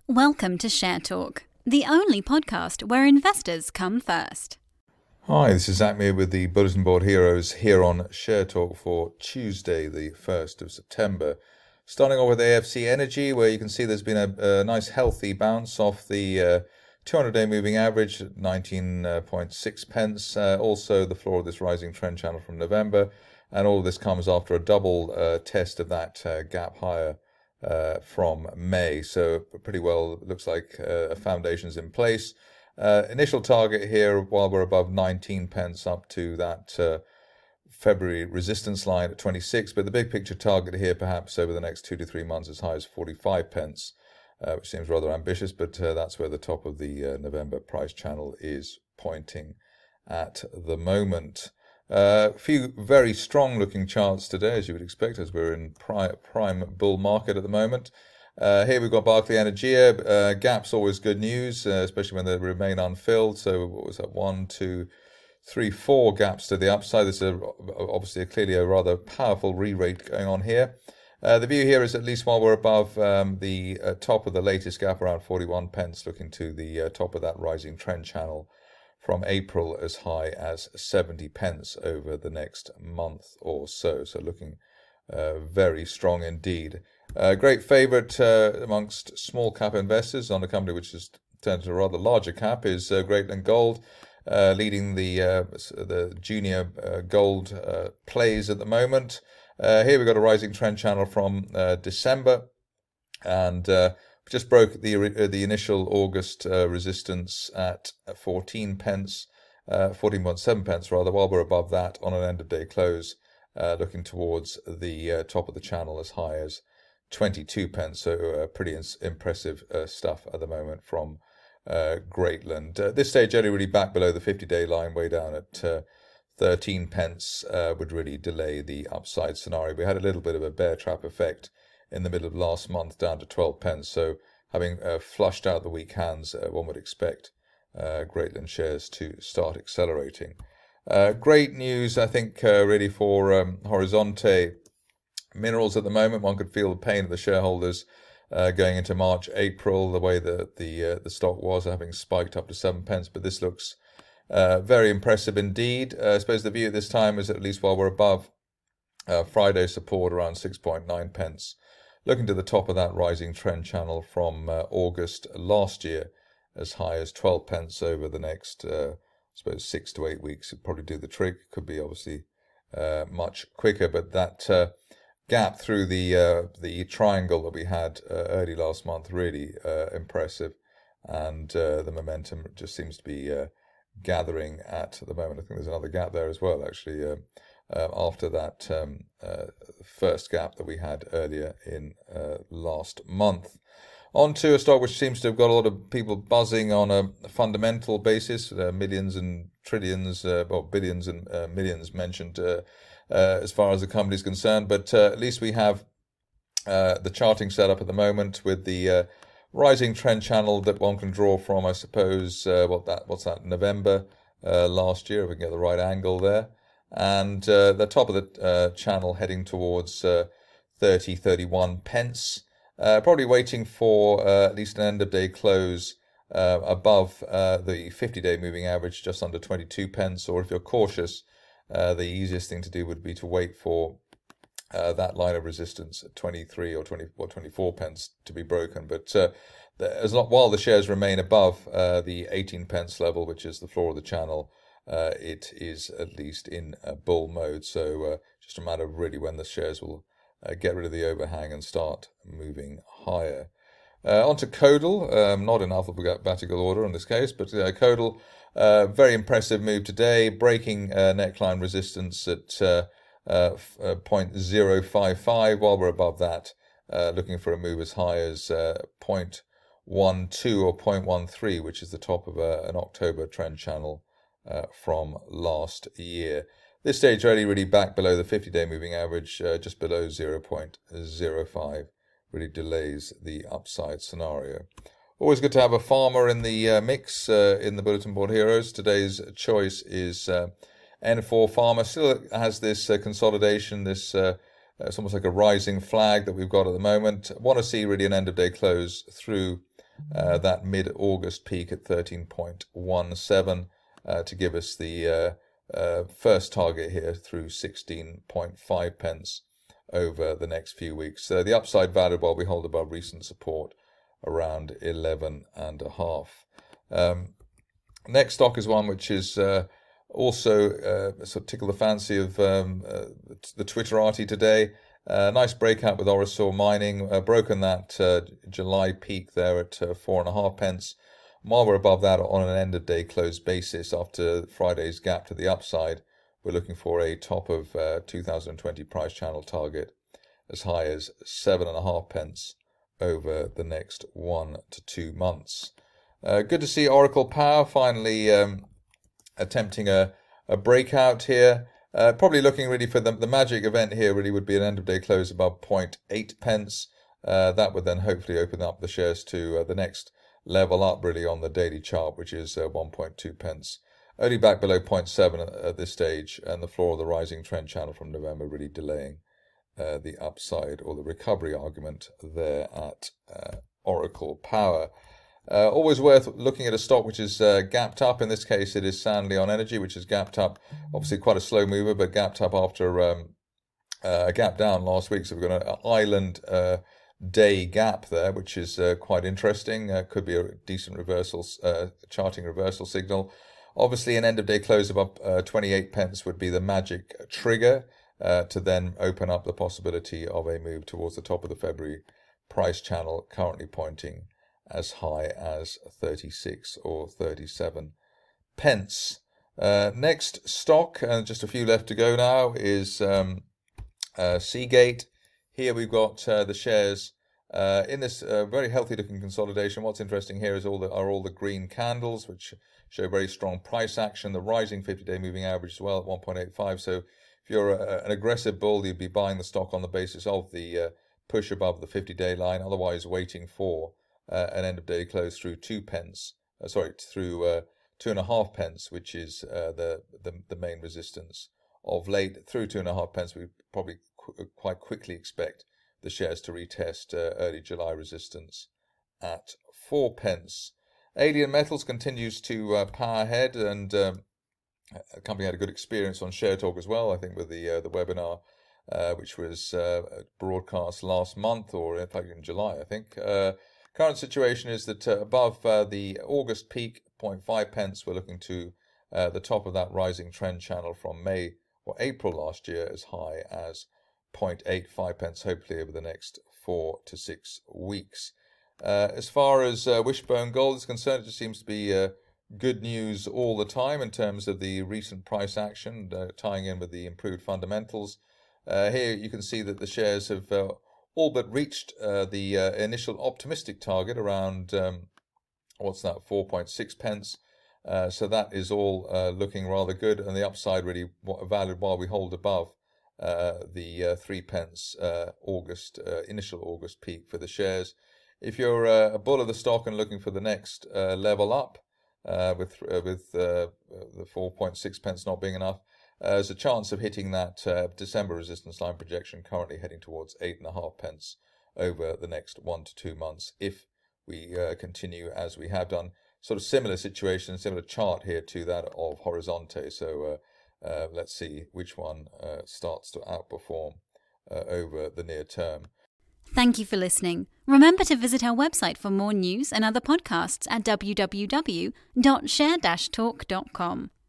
Welcome to Share Talk, the only podcast where investors come first. Hi, this is Zach Meir with the Bulletin Board Heroes here on Share Talk for Tuesday, the 1st of September. Starting off with AFC Energy, where you can see there's been a nice healthy bounce off the 200-day moving average at 19.6 pence. Also the floor of this rising trend channel from November. And all of this comes after a double test of that gap higher from May. So pretty well looks like a foundation's in place. Initial target here, while we're above 19 pence, up to that February resistance line at 26. But the big picture target here, perhaps over the next 2 to 3 months, as high as 45 pence, which seems rather ambitious. But that's where the top of the November price channel is pointing at the moment. A few very strong looking charts today, as you would expect, as we're in prime bull market at the moment. Here we've got Barclay Energia. Gaps always good news, especially when they remain unfilled. So what was that? 1, 2, 3, 4 gaps to the upside. This is obviously clearly a rather powerful re-rate going on here. The view here is at least while we're above the top of the latest gap around 41 pence, looking to the top of that rising trend channel from April as high as 70 pence over the next month or so. So looking very strong indeed. Great favourite amongst small cap investors on a company which has turned to a rather larger cap is Greatland Gold, leading the junior gold plays at the moment. Here we've got a rising trend channel from December, and just broke the initial August resistance at 14 pence, 14.7 pence rather, while we're above that on an end of day close, looking towards the top of the channel as high as 22 pence. So pretty impressive stuff at the moment from Greatland. At this stage, only really back below the 50-day line, way down at 13 pence, would really delay the upside scenario. We had a little bit of a bear trap effect in the middle of last month, down to 12 pence. So having flushed out the weak hands, one would expect Greatland shares to start accelerating. Great news, I think, really for Horizonte Minerals at the moment. One could feel the pain of the shareholders going into March, April, the way that the stock was, having spiked up to 7 pence. But this looks very impressive indeed. I suppose the view at this time is at least while we're above Friday support around 6.9 pence, looking to the top of that rising trend channel from August last year, as high as 12 pence over the next, I suppose, 6 to 8 weeks. It'd probably do the trick. Could be obviously much quicker, but that gap through the triangle that we had early last month, really impressive, and the momentum just seems to be gathering at the moment. I think there's another gap there as well, actually. After that first gap that we had earlier in last month. On to a stock which seems to have got a lot of people buzzing on a fundamental basis, millions and trillions, billions and millions mentioned as far as the company is concerned. But at least we have the charting set up at the moment with the rising trend channel that one can draw from, I suppose, what's that, November last year, if we can get the right angle there. And the top of the channel heading towards 31 pence. Probably waiting for at least an end of day close above the 50-day moving average, just under 22 pence. Or if you're cautious, the easiest thing to do would be to wait for that line of resistance at 23 or 24 pence to be broken. But while the shares remain above the 18 pence level, which is the floor of the channel, it is at least in bull mode. So just a matter of really when the shares will get rid of the overhang and start moving higher. On to Codal, not in alphabetical order in this case, but Codal, very impressive move today, breaking neckline resistance at 0.055, while we're above that, looking for a move as high as 0.12 or 0.13, which is the top of an October trend channel from last year. This stage really back below the 50-day moving average, just below 0.05, really delays the upside scenario. Always good to have a farmer in the mix in the Bulletin Board Heroes. Today's choice is N4 Pharma. Still has this consolidation, this it's almost like a rising flag that we've got at the moment. Want to see really an end of day close through that mid-August peak at 13.17 to give us the first target here through 16.5 pence over the next few weeks. So the upside value while we hold above recent support around 11.5. Next stock is one which is also sort of tickle the fancy of the Twitterati today. Nice breakout with Orosur Mining, broken that July peak there at 4.5 pence. While we're above that on an end of day close basis after Friday's gap to the upside, we're looking for a top of 2020 price channel target as high as 7.5 pence over the next 1 to 2 months. Good to see Oracle Power finally attempting a breakout here. Probably looking really for the magic event here really would be an end of day close above 0.8 pence. That would then hopefully open up the shares to the next level up really on the daily chart, which is 1.2 pence. Only back below 0.7 at this stage, and the floor of the rising trend channel from November really delaying the upside or the recovery argument there at Oracle Power. Always worth looking at a stock which is gapped up. In this case, it is Sanlion Energy, which is gapped up. Obviously, quite a slow mover, but gapped up after a gap down last week. So we've got an island day gap there, which is quite interesting. Could be a decent reversal, charting reversal signal. Obviously, an end of day close above 28 pence would be the magic trigger to then open up the possibility of a move towards the top of the February price channel, currently pointing as high as 36 or 37 pence. Next stock, and just a few left to go now, is Seagate. Here we've got the shares in this very healthy looking consolidation. What's interesting here is all the green candles, which show very strong price action. The rising 50-day moving average as well at 1.85. So if you're an aggressive bull, you'd be buying the stock on the basis of the push above the 50-day line, otherwise waiting for an end of day close through 2 pence. Through 2.5 pence, which is the main resistance of late. Through 2.5 pence, we probably quite quickly expect the shares to retest early July resistance at 4 pence. Alien Metals continues to power ahead, and the company had a good experience on Share Talk as well, I think, with the webinar, which was broadcast last month, or in fact in July, I think. Current situation is that above the August peak, 0.5 pence, we're looking to the top of that rising trend channel from May or April last year, as high as 0.85 pence, hopefully over the next 4 to 6 weeks. As far as Wishbone Gold is concerned, it just seems to be good news all the time in terms of the recent price action, tying in with the improved fundamentals. Here you can see that the shares have all but reached the initial optimistic target around, 4.6 pence. So that is all looking rather good, and the upside really valued while we hold above the 3 pence initial August peak for the shares. If you're a bull of the stock and looking for the next level up, with the 4.6 pence not being enough, there's a chance of hitting that December resistance line projection, currently heading towards 8.5 pence over the next 1 to 2 months, if we continue as we have done. Sort of similar situation, similar chart here to that of Horizonte. So let's see which one starts to outperform over the near term. Thank you for listening. Remember to visit our website for more news and other podcasts at www.share-talk.com.